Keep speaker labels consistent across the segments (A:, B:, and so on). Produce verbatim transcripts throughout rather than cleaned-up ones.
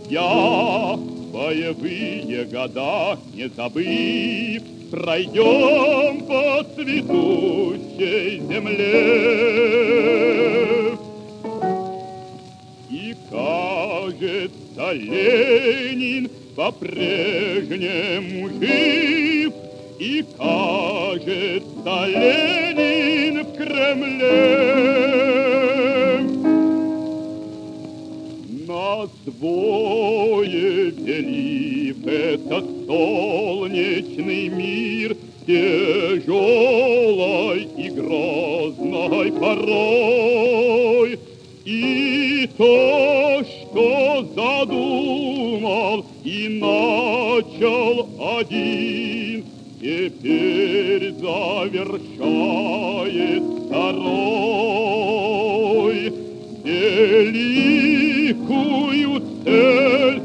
A: Друзья, боевые года не забыв, пройдем по цветущей земле. И кажется, Ленин по-прежнему жив, и кажется, Ленин в Кремле. Нас двое делив этот солнечный мир тяжелой и грозной порой. И то, что задумал и начал один, теперь завершает второй. Великую цель,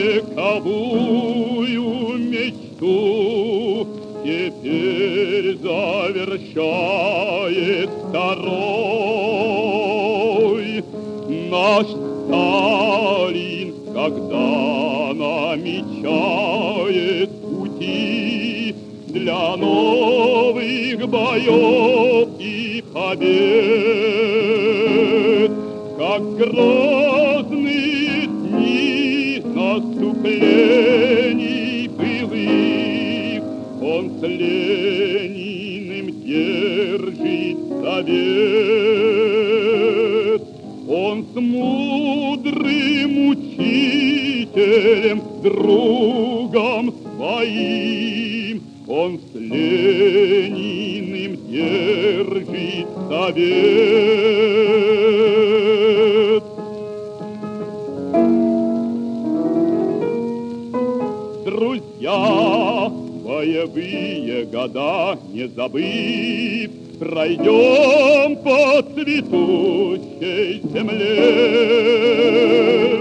A: вековую мечту теперь завершает второй. Наш Сталин, когда намечает пути для новых боев и побед, как грозные дни наступлений былых, он с Лениным держит совет. Он с мудрым учителем, другом своим, он с Лениным держит совет. Друзья, боевые года не забыв, пройдем по цветущей земле.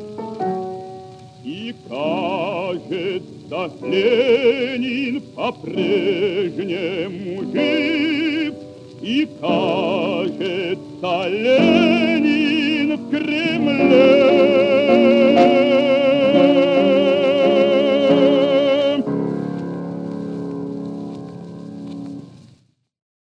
A: И кажется, Ленин по-прежнему жив, и кажется, Ленин